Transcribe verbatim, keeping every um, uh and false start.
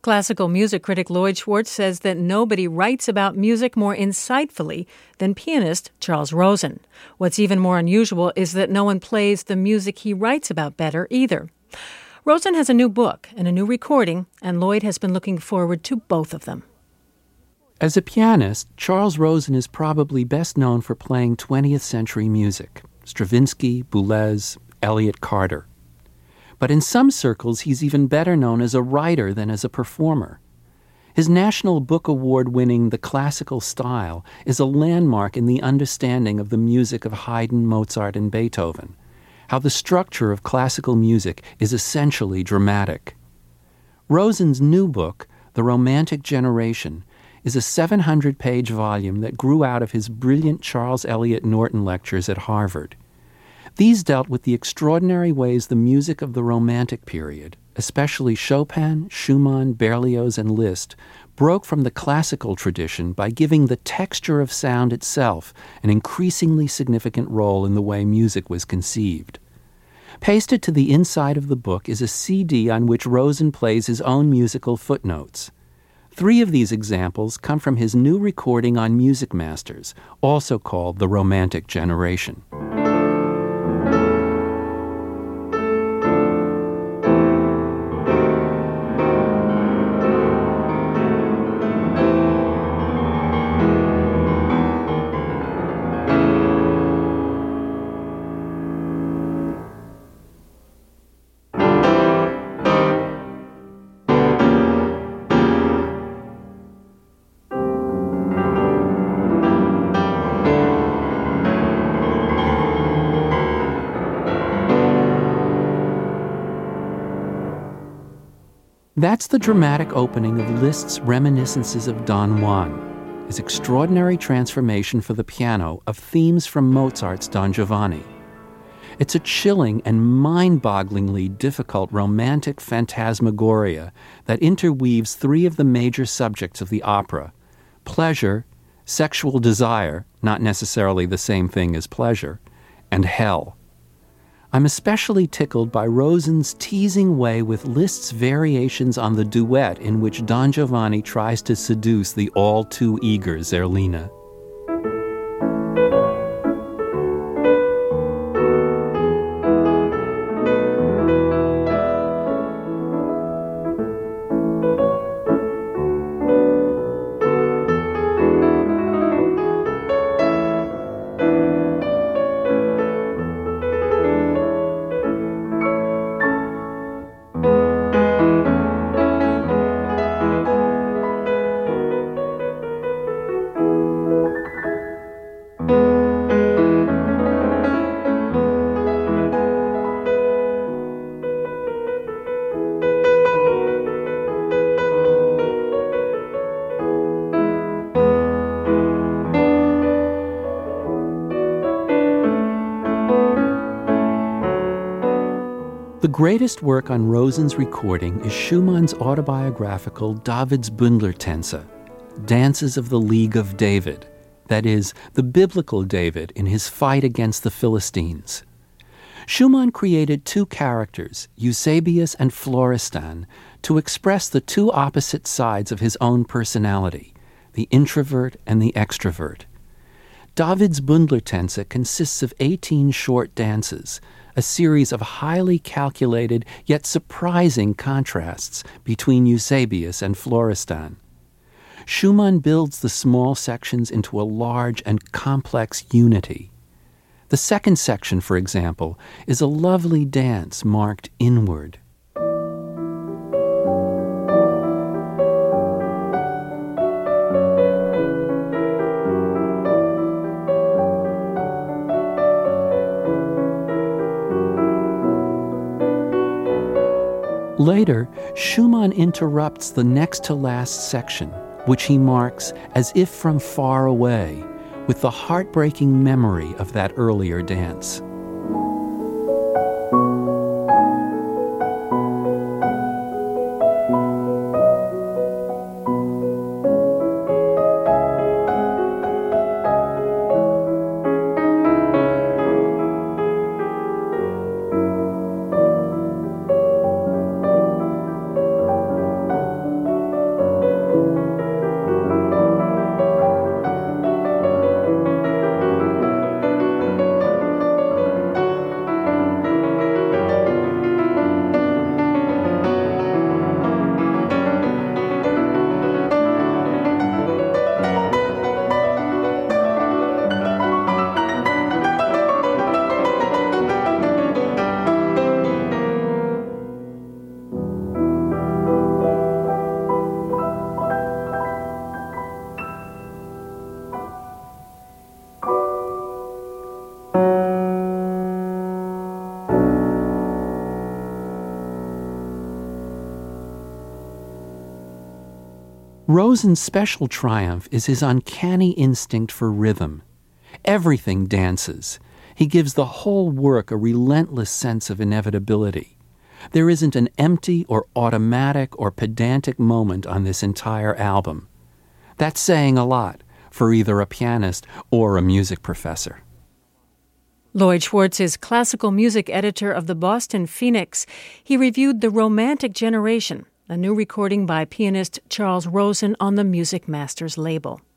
Classical music critic Lloyd Schwartz says that nobody writes about music more insightfully than pianist Charles Rosen. What's even more unusual is that no one plays the music he writes about better either. Rosen has a new book and a new recording, and Lloyd has been looking forward to both of them. As a pianist, Charles Rosen is probably best known for playing twentieth century music, Stravinsky, Boulez, Elliott Carter. But in some circles, he's even better known as a writer than as a performer. His National Book Award-winning The Classical Style is a landmark in the understanding of the music of Haydn, Mozart, and Beethoven, how the structure of classical music is essentially dramatic. Rosen's new book, The Romantic Generation, is a seven hundred page volume that grew out of his brilliant Charles Eliot Norton lectures at Harvard. These dealt with the extraordinary ways the music of the Romantic period, especially Chopin, Schumann, Berlioz, and Liszt, broke from the classical tradition by giving the texture of sound itself an increasingly significant role in the way music was conceived. Pasted to the inside of the book is a C D on which Rosen plays his own musical footnotes. Three of these examples come from his new recording on Music Masters, also called The Romantic Generation. That's the dramatic opening of Liszt's Reminiscences of Don Juan, his extraordinary transformation for the piano of themes from Mozart's Don Giovanni. It's a chilling and mind-bogglingly difficult romantic phantasmagoria that interweaves three of the major subjects of the opera: pleasure, sexual desire, not necessarily the same thing as pleasure, and hell. I'm especially tickled by Rosen's teasing way with Liszt's variations on the duet in which Don Giovanni tries to seduce the all-too-eager Zerlina. The greatest work on Rosen's recording is Schumann's autobiographical Davidsbündlertänze, Dances of the League of David, that is, the biblical David in his fight against the Philistines. Schumann created two characters, Eusebius and Florestan, to express the two opposite sides of his own personality, the introvert and the extrovert. Davidsbündlertänze consists of eighteen short dances, a series of highly calculated yet surprising contrasts between Eusebius and Florestan. Schumann builds the small sections into a large and complex unity. The second section, for example, is a lovely dance marked inward. Later, Schumann interrupts the next-to-last section, which he marks as if from far away, with the heartbreaking memory of that earlier dance. Rosen's special triumph is his uncanny instinct for rhythm. Everything dances. He gives the whole work a relentless sense of inevitability. There isn't an empty or automatic or pedantic moment on this entire album. That's saying a lot for either a pianist or a music professor. Lloyd Schwartz is classical music editor of the Boston Phoenix. He reviewed The Romantic Generation, a new recording by pianist Charles Rosen on the Music Masters label.